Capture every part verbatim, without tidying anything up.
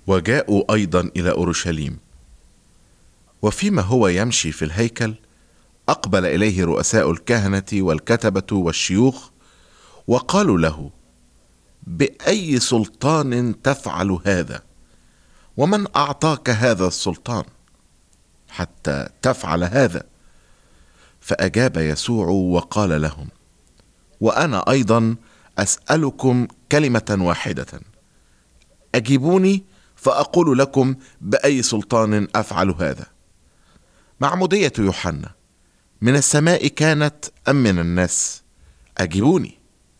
وجاءوا أيضا إلى أورشليم. وفيما هو يمشي في الهيكل أقبل إليه رؤساء الكهنة والكتبة والشيوخ وقالوا له: بأي سلطان تفعل هذا؟ ومن أعطاك هذا السلطان حتى تفعل هذا؟ فأجاب يسوع وقال لهم: وأنا أيضا أسألكم كلمة واحدة، أجيبوني فأقول لكم بأي سلطان أفعل هذا. معمودية يوحنا من السماء كانت أم من الناس؟ أجيبوني.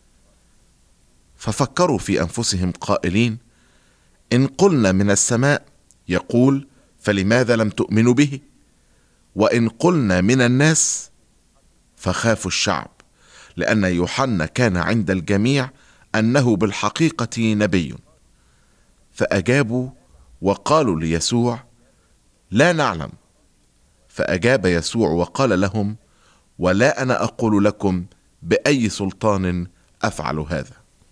ففكروا في أنفسهم قائلين: إن قلنا من السماء يقول فلماذا لم تؤمنوا به؟ وإن قلنا من الناس فخافوا الشعب، لأن يوحنا كان عند الجميع أنه بالحقيقة نبي. فأجابوا وقالوا ليسوع: لا نعلم. فأجاب يسوع وقال لهم: ولا أنا أقول لكم بأي سلطان أفعل هذا.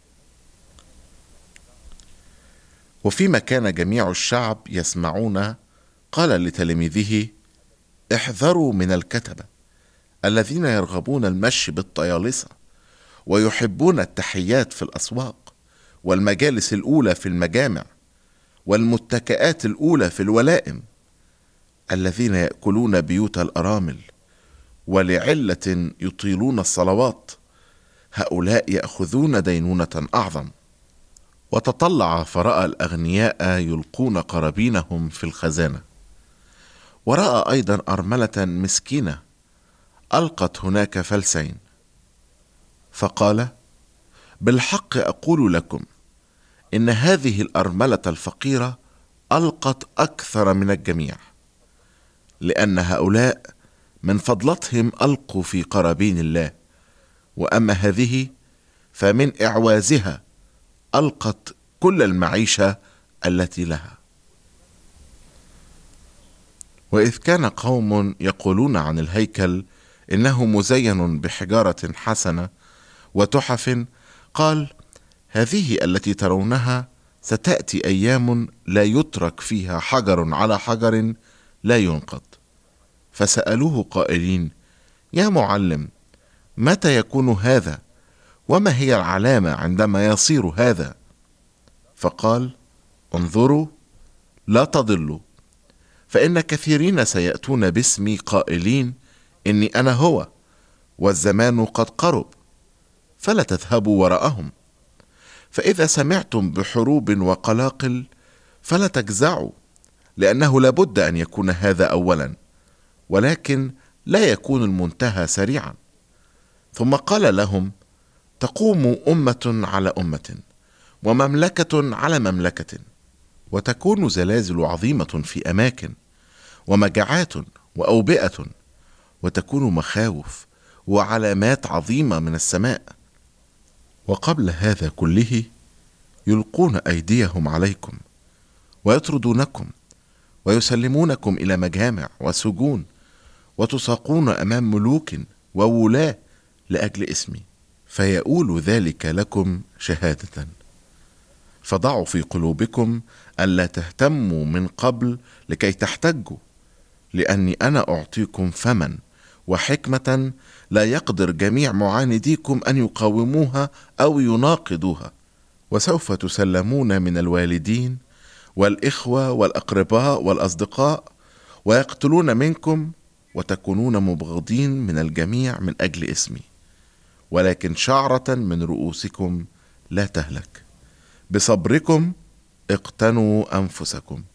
وفيما كان جميع الشعب يسمعون قال لتلاميذه: احذروا من الكتبة الذين يرغبون المشي بالطيالسة ويحبون التحيات في الأسواق والمجالس الأولى في المجامع والمتكئات الأولى في الولائم، الذين يأكلون بيوت الأرامل ولعلة يطيلون الصلوات، هؤلاء يأخذون دينونة أعظم. وتطلع فرأى الأغنياء يلقون قرابينهم في الخزانة، ورأى أيضا أرملة مسكينة ألقت هناك فلسين، فقال: بالحق أقول لكم إن هذه الأرملة الفقيرة ألقت أكثر من الجميع، لأن هؤلاء من فضلتهم ألقوا في قرابين الله، وأما هذه فمن إعوازها ألقت كل المعيشة التي لها. وإذ كان قوم يقولون عن الهيكل إنه مزين بحجارة حسنة وتحف، قال: هذه التي ترونها ستأتي أيام لا يترك فيها حجر على حجر لا ينقض. فسألوه قائلين: يا معلم، متى يكون هذا؟ وما هي العلامة عندما يصير هذا؟ فقال: انظروا لا تضلوا، فإن كثيرين سيأتون باسمي قائلين إني أنا هو، والزمان قد قرب، فلا تذهبوا وراءهم. فإذا سمعتم بحروب وقلاقل فلا تجزعوا، لأنه لابد أن يكون هذا أولا، ولكن لا يكون المنتهى سريعا. ثم قال لهم: تقوم أمة على أمة ومملكة على مملكة، وتكون زلازل عظيمة في أماكن، ومجاعات وأوبئة، وتكون مخاوف وعلامات عظيمة من السماء. وقبل هذا كله يلقون أيديهم عليكم ويطردونكم ويسلمونكم إلى مجامع وسجون، وتساقون أمام ملوك وولاة لأجل اسمي، فيؤول ذلك لكم شهادة. فضعوا في قلوبكم ألا تهتموا من قبل لكي تحتجوا، لأني أنا أعطيكم فما وحكمة لا يقدر جميع معانديكم أن يقاوموها أو يناقضوها. وسوف تسلمون من الوالدين والإخوة والأقرباء والأصدقاء، ويقتلون منكم، وتكونون مبغضين من الجميع من أجل اسمي، ولكن شعرة من رؤوسكم لا تهلك. بصبركم اقتنوا أنفسكم.